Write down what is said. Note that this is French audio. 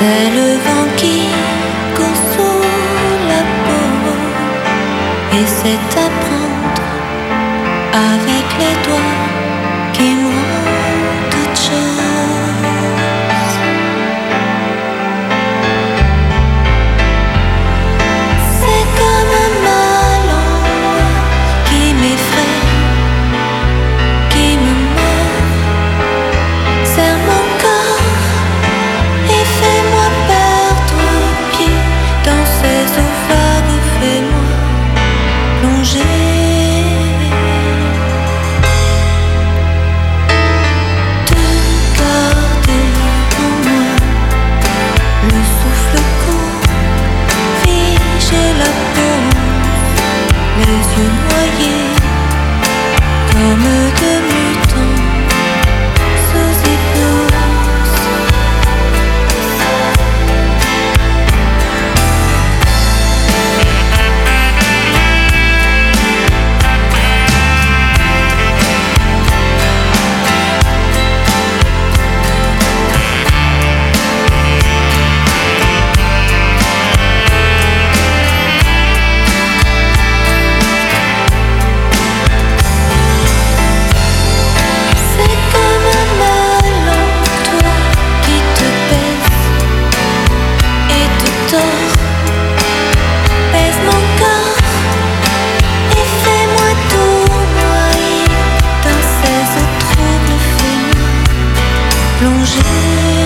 C'est le vent qui court sous la peau et c'est apprendre avec les doigts qui m'ont toute chose. C'est comme un mal en moi qui m'effraie, qui me mord, serre mon corps et fais-moi perdre pied dans ces eaux vagues, fais-moi plonger. De garder en moi le souffle court, figer la peau, les yeux noyés comme de mutants sous hypnose. C'est comme un mal en toi qui te baisse et te tord, baise mon corps et fais-moi tournoyer dans ces eaux troubles, fais-moi plonger.